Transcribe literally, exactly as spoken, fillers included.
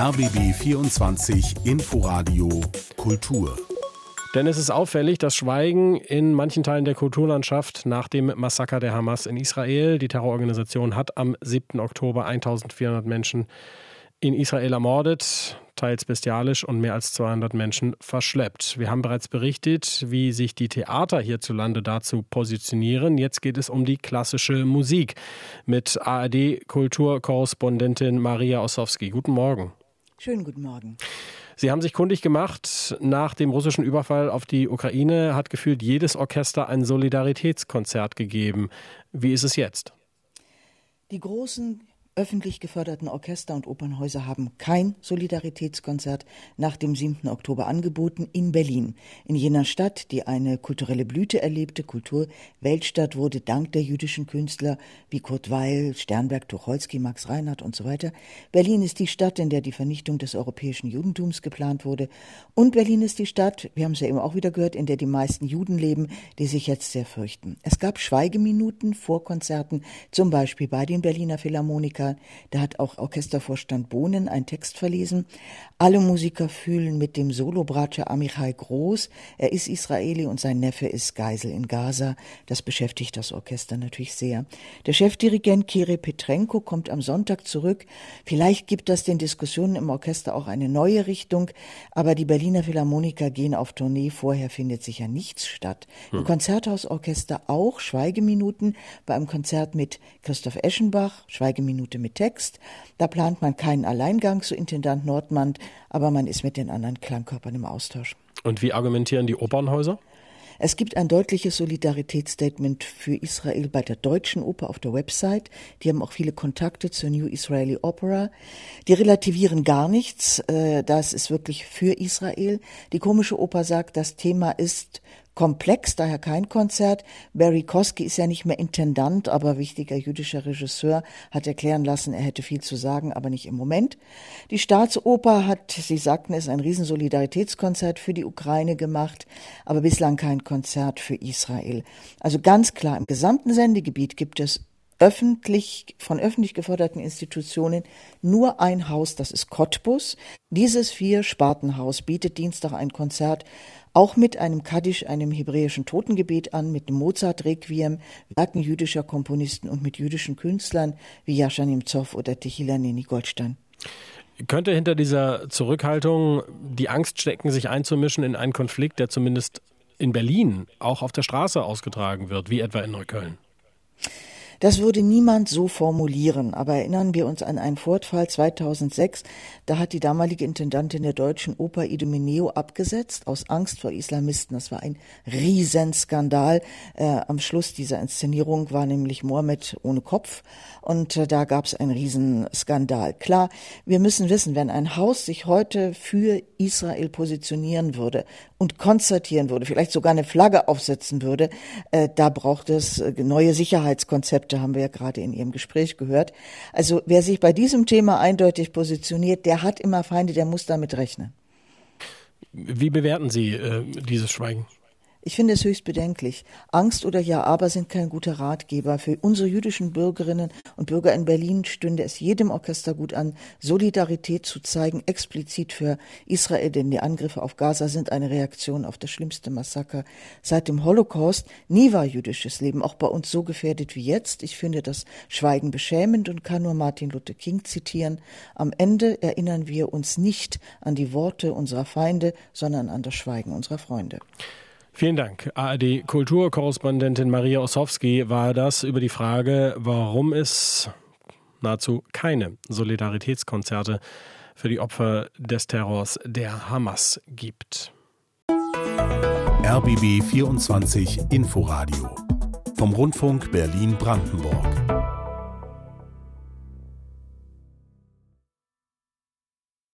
R B B vierundzwanzig Inforadio Kultur. Denn es ist auffällig, das Schweigen in manchen Teilen der Kulturlandschaft nach dem Massaker der Hamas in Israel. Die Terrororganisation hat am siebten Oktober eintausendvierhundert Menschen in Israel ermordet, teils bestialisch, und mehr als zweihundert Menschen verschleppt. Wir haben bereits berichtet, wie sich die Theater hierzulande dazu positionieren. Jetzt geht es um die klassische Musik mit A R D-Kulturkorrespondentin Maria Ossowski. Guten Morgen. Schönen guten Morgen. Sie haben sich kundig gemacht nach dem russischen Überfall auf die Ukraine, hat gefühlt jedes Orchester ein Solidaritätskonzert gegeben. Wie ist es jetzt? Die großen öffentlich geförderten Orchester und Opernhäuser haben kein Solidaritätskonzert nach dem siebten Oktober angeboten in Berlin. In jener Stadt, die eine kulturelle Blüte erlebte, Kulturweltstadt wurde dank der jüdischen Künstler wie Kurt Weill, Sternberg, Tucholsky, Max Reinhardt und so weiter. Berlin ist die Stadt, in der die Vernichtung des europäischen Judentums geplant wurde. Und Berlin ist die Stadt, wir haben es ja eben auch wieder gehört, in der die meisten Juden leben, die sich jetzt sehr fürchten. Es gab Schweigeminuten vor Konzerten, zum Beispiel bei den Berliner Philharmonikern. Da hat auch Orchestervorstand Bohnen einen Text verlesen. Alle Musiker fühlen mit dem Solobratscher Amichai groß. Er ist Israeli und sein Neffe ist Geisel in Gaza. Das beschäftigt das Orchester natürlich sehr. Der Chefdirigent Kirill Petrenko kommt am Sonntag zurück. Vielleicht gibt das den Diskussionen im Orchester auch eine neue Richtung. Aber die Berliner Philharmoniker gehen auf Tournee. Vorher findet sicher nichts statt. Hm. Im Konzerthausorchester auch Schweigeminuten. Bei einem Konzert mit Christoph Eschenbach, Schweigeminute mit Text. Da plant man keinen Alleingang, so Intendant Nordmann, aber man ist mit den anderen Klangkörpern im Austausch. Und wie argumentieren die Opernhäuser? Es gibt ein deutliches Solidaritätsstatement für Israel bei der Deutschen Oper auf der Website. Die haben auch viele Kontakte zur New Israeli Opera. Die relativieren gar nichts. Das ist wirklich für Israel. Die Komische Oper sagt, das Thema ist komplex, daher kein Konzert. Barry Kosky ist ja nicht mehr Intendant, aber wichtiger jüdischer Regisseur, hat erklären lassen, er hätte viel zu sagen, aber nicht im Moment. Die Staatsoper hat, Sie sagten es, ein Riesensolidaritätskonzert für die Ukraine gemacht, aber bislang kein Konzert für Israel. Also ganz klar, im gesamten Sendegebiet gibt es öffentlich, von öffentlich geförderten Institutionen nur ein Haus, das ist Cottbus. Dieses Vier-Sparten-Haus bietet Dienstag ein Konzert auch mit einem Kaddisch, einem hebräischen Totengebet an, mit dem Mozart-Requiem, Werken jüdischer Komponisten und mit jüdischen Künstlern wie Jascha Nemzow oder Tehila Neni Goldstein. Könnte hinter dieser Zurückhaltung die Angst stecken, sich einzumischen in einen Konflikt, der zumindest in Berlin auch auf der Straße ausgetragen wird, wie etwa in Neukölln? Das würde niemand so formulieren, aber erinnern wir uns an einen Vorfall zweitausendsechs. Da hat die damalige Intendantin der Deutschen Oper Idomeneo abgesetzt, aus Angst vor Islamisten. Das war ein Riesenskandal. Äh, am Schluss dieser Inszenierung war nämlich Mohammed ohne Kopf und äh, da gab es einen Riesenskandal. Klar, wir müssen wissen, wenn ein Haus sich heute für Israel positionieren würde und konzertieren würde, vielleicht sogar eine Flagge aufsetzen würde, äh, da braucht es äh, neue Sicherheitskonzepte, haben wir ja gerade in Ihrem Gespräch gehört. Also wer sich bei diesem Thema eindeutig positioniert, der hat immer Feinde, der muss damit rechnen. Wie bewerten Sie äh, dieses Schweigen? Ich finde es höchst bedenklich. Angst oder Ja-Aber sind kein guter Ratgeber. Für unsere jüdischen Bürgerinnen und Bürger in Berlin stünde es jedem Orchester gut an, Solidarität zu zeigen, explizit für Israel, denn die Angriffe auf Gaza sind eine Reaktion auf das schlimmste Massaker seit dem Holocaust. Nie war jüdisches Leben auch bei uns so gefährdet wie jetzt. Ich finde das Schweigen beschämend und kann nur Martin Luther King zitieren. Am Ende erinnern wir uns nicht an die Worte unserer Feinde, sondern an das Schweigen unserer Freunde. Vielen Dank. A R D-Kulturkorrespondentin Maria Ossowski war das über die Frage, warum es nahezu keine Solidaritätskonzerte für die Opfer des Terrors der Hamas gibt. R B B vierundzwanzig Inforadio vom Rundfunk Berlin-Brandenburg.